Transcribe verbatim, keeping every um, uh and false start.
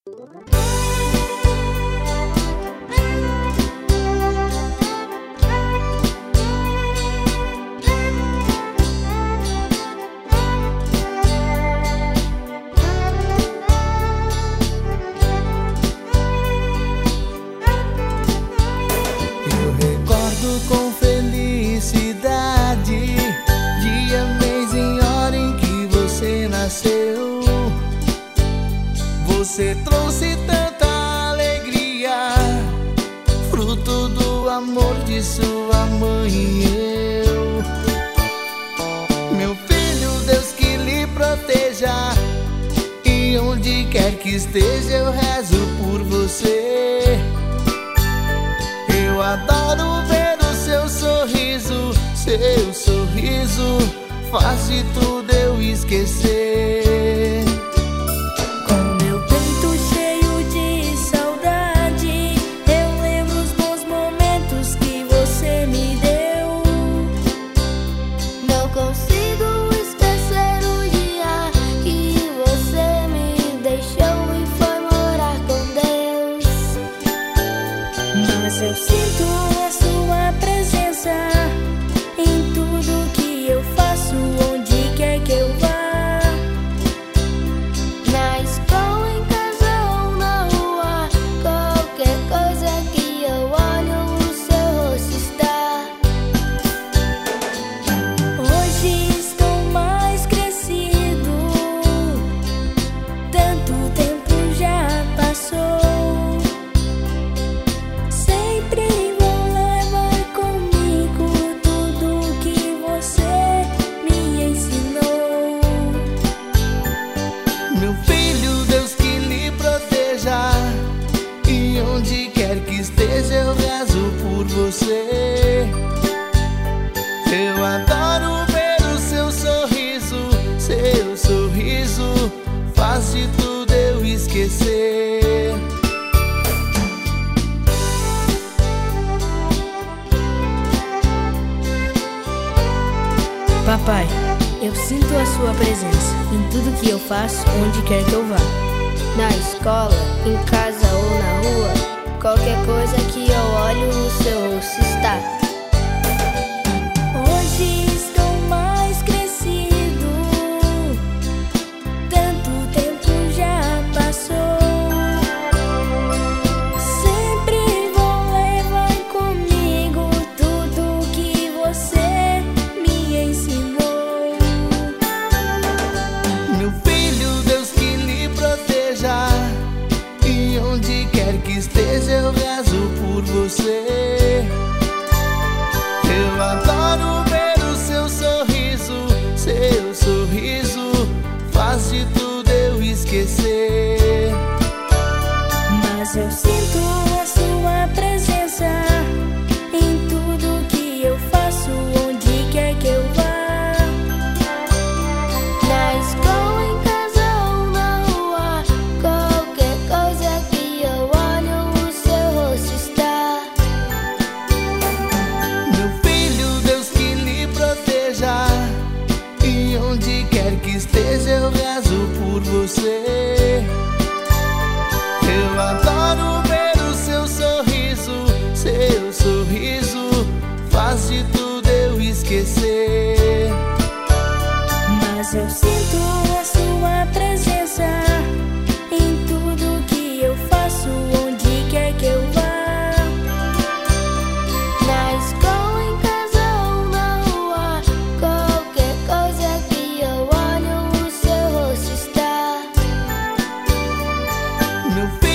Com felicidade, dia, mês e hora em que você nasceu. Você trouxe tanta alegria, fruto do amor de sua mãe e eu. Meu filho, Deus que lhe proteja, e onde quer que esteja eu rezo por você. Eu adoro ver o seu sorriso, seu sorriso faz de tudo eu esquecer. Com meu peito cheio de saudade, eu lembro os bons momentos que você me deu. Não consigo esquecer o dia que você me deixou e foi morar com Deus. Mas eu sinto a sua presença em tudo que eu faço, onde quer que eu vá. Na escola, em casa ou na rua, qualquer coisa que eu olho, o seu rosto está. Hoje estou mais crescido, tanto tempo já passou. Meu filho, Deus que lhe proteja, e onde quer que esteja eu rezo por você. Eu adoro ver o seu sorriso, seu sorriso faz de tudo eu esquecer. Papai, eu sinto a sua presença em tudo que eu faço, onde quer que eu vá. Na escola, em casa ou na rua, qualquer coisa que eu olho, o seu rosto está. Hoje estou mais crescido, tanto tempo já passou. Sempre vou levar comigo tudo que você me ensinou. Meu filho, Deus que lhe proteja, e onde quer que esteja eu rezo por você. Eu adoro ver o seu sorriso, seu sorriso faz de tudo eu esquecer. Mas eu sinto a sua presença em tudo que eu faço, onde quer que eu vá. Na escola, em casa ou na rua, qualquer coisa que eu olho, o seu rosto está. Meu filho, Deus que lhe proteja, e onde quer que esteja eu rezo por você. Eu adoro ver o seu sorriso, seu sorriso faz de tudo eu esquecer. Mas eu sinto a sua presença em tudo que eu faço, onde quer que eu vá. Na escola, em casa ou na rua, qualquer coisa que eu olho, o seu rosto está. Meu filho,